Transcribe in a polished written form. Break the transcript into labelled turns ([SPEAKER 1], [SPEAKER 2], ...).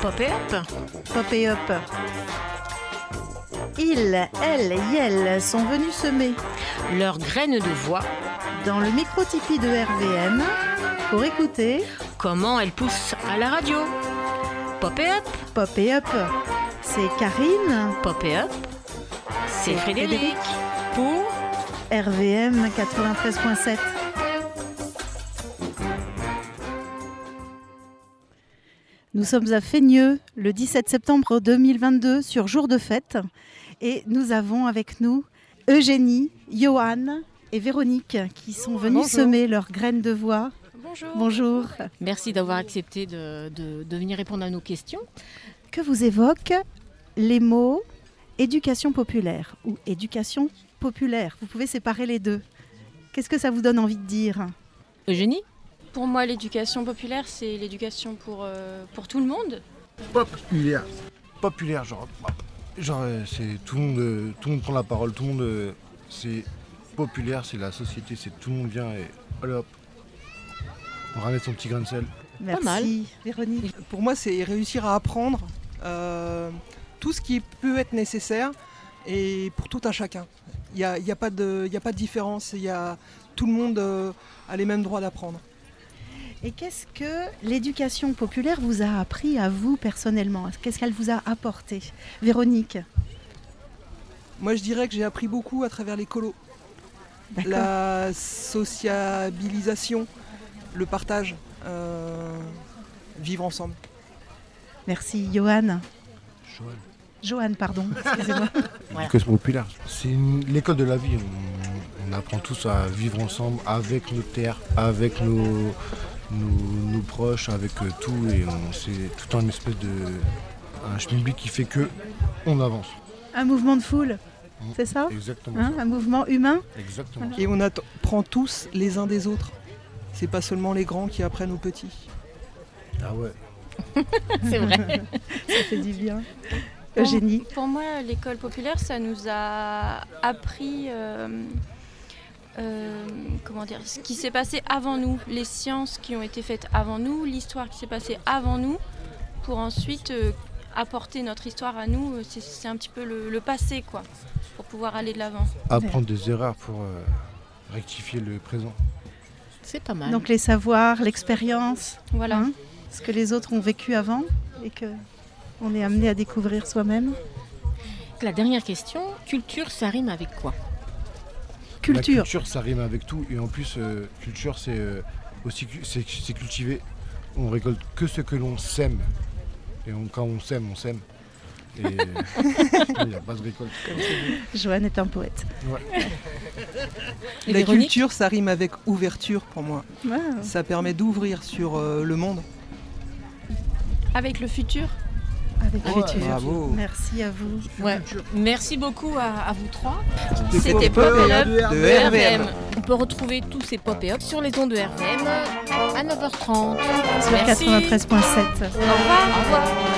[SPEAKER 1] Pop et Up.
[SPEAKER 2] Pop et Up. Ils, elles et elles sont venus semer
[SPEAKER 1] Leurs graines de voix.
[SPEAKER 2] dans le micro-tipi de RVM pour écouter
[SPEAKER 1] Comment elles poussent à la radio. Pop et Up.
[SPEAKER 2] Pop et Up. C'est Karine,
[SPEAKER 1] Pop et Up. C'est Frédéric. Pour
[SPEAKER 2] RVM 93.7. Nous sommes à Feigneux le 17 septembre 2022 sur jour de fête et nous avons avec nous Eugénie, Johan et Véronique qui sont venus semer leurs graines de voix.
[SPEAKER 3] Bonjour.
[SPEAKER 2] Bonjour.
[SPEAKER 1] Merci d'avoir accepté de venir répondre à nos questions.
[SPEAKER 2] Que vous évoquent les mots éducation populaire ou éducation populaire? Vous pouvez séparer les deux. Qu'est-ce que ça vous donne envie de dire?
[SPEAKER 1] Eugénie?
[SPEAKER 3] Pour moi, l'éducation populaire, c'est l'éducation pour tout le monde.
[SPEAKER 4] Populaire. Populaire, genre c'est tout le monde prend la parole, tout le monde, c'est populaire, c'est la société, c'est tout le monde vient et allez hop, on ramène son petit grain de sel.
[SPEAKER 2] Merci.
[SPEAKER 1] mal.
[SPEAKER 2] Véronique.
[SPEAKER 5] Pour moi, c'est réussir à apprendre tout ce qui peut être nécessaire et pour tout un chacun. Il n'y a pas de différence, tout le monde a les mêmes droits d'apprendre.
[SPEAKER 2] Et qu'est-ce que l'éducation populaire vous a appris à vous personnellement? Qu'est-ce qu'elle vous a apporté? Véronique.
[SPEAKER 5] Moi, je dirais que j'ai appris beaucoup à travers l'écolo.
[SPEAKER 2] D'accord.
[SPEAKER 5] La sociabilisation, le partage, vivre ensemble.
[SPEAKER 2] Merci. Johan. Johan, pardon. Excusez-moi.
[SPEAKER 4] L'éducation populaire, c'est l'école de la vie. On apprend tous à vivre ensemble avec nos terres, avec nos proches, avec tout, et c'est tout un espèce de un schmilblick qui fait que on avance.
[SPEAKER 2] Un mouvement de foule, c'est ça?
[SPEAKER 4] Exactement.
[SPEAKER 2] Hein, un mouvement humain.
[SPEAKER 4] Exactement.
[SPEAKER 5] Et on apprend tous les uns des autres. C'est pas seulement les grands qui apprennent aux petits.
[SPEAKER 4] Ah ouais.
[SPEAKER 1] C'est vrai.
[SPEAKER 2] Ça fait du bien. Eugénie.
[SPEAKER 3] Pour moi, l'école populaire, ça nous a appris ce qui s'est passé avant nous, les sciences qui ont été faites avant nous, l'histoire qui s'est passée avant nous, pour ensuite apporter notre histoire à nous. C'est un petit peu le passé, quoi, pour pouvoir aller de l'avant.
[SPEAKER 4] Apprendre des erreurs pour rectifier le présent.
[SPEAKER 1] C'est pas mal.
[SPEAKER 2] Donc les savoirs, l'expérience,
[SPEAKER 3] Voilà.
[SPEAKER 2] hein, ce que les autres ont vécu avant et que on est amené à découvrir soi-même.
[SPEAKER 1] La dernière question, culture, ça rime avec quoi?
[SPEAKER 2] Culture.
[SPEAKER 4] La culture, ça rime avec tout, et en plus, culture, c'est aussi c'est cultiver. On récolte que ce que l'on sème. Et quand on sème, on sème. Et il n'y a pas de récolte.
[SPEAKER 2] Johan est un poète.
[SPEAKER 4] Ouais.
[SPEAKER 1] Et
[SPEAKER 5] La
[SPEAKER 1] Véronique?
[SPEAKER 5] culture, ça rime avec ouverture pour moi.
[SPEAKER 2] Wow.
[SPEAKER 5] Ça permet d'ouvrir sur le monde.
[SPEAKER 3] Avec le futur.
[SPEAKER 2] Avec
[SPEAKER 4] Ouais,
[SPEAKER 2] futur.
[SPEAKER 5] bravo.
[SPEAKER 2] Merci à vous.
[SPEAKER 1] Ouais. Merci beaucoup à vous trois.
[SPEAKER 3] C'était Pop et Up
[SPEAKER 5] de RVM.
[SPEAKER 1] On peut retrouver tous ces Pop et Up sur les ondes de RVM à 9h30.
[SPEAKER 2] Sur
[SPEAKER 1] Merci.
[SPEAKER 2] 93.7.
[SPEAKER 3] Au revoir.
[SPEAKER 1] Au revoir.